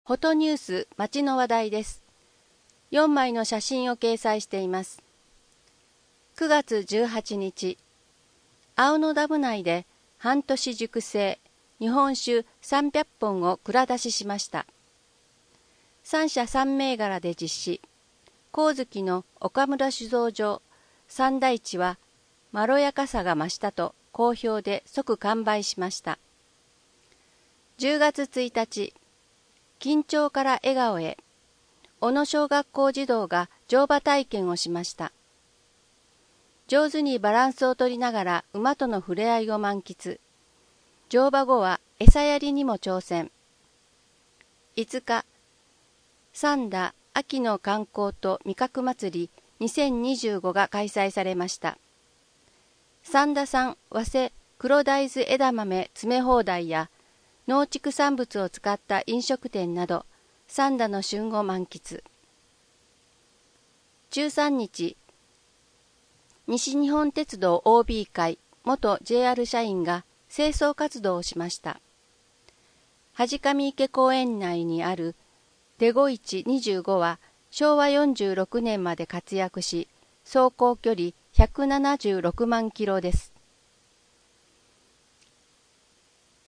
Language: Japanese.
フォトニュース街の話題です。4枚の写真を掲載しています。9月18日、青野ダム内で半年熟成日本酒300本を蔵出ししました。3社3銘柄で実施。光月の岡村酒造所三大地はまろやかさが増したと好評で即完売しました。10月1日、緊張から笑顔へ、小野小学校児童が乗馬体験をしました。上手にバランスを取りながら馬との触れ合いを満喫。乗馬後は餌やりにも挑戦。5日、三田秋の観光と味覚祭り2025が開催されました。三田産早生黒大豆枝豆詰め放題や農畜産物を使った飲食店など三田の旬を満喫。13日、西日本鉄道 OB 会元 JR 社員が清掃活動をしました。恥上池公園内にあるデゴイチ25は昭和46年まで活躍し、走行距離176万キロです。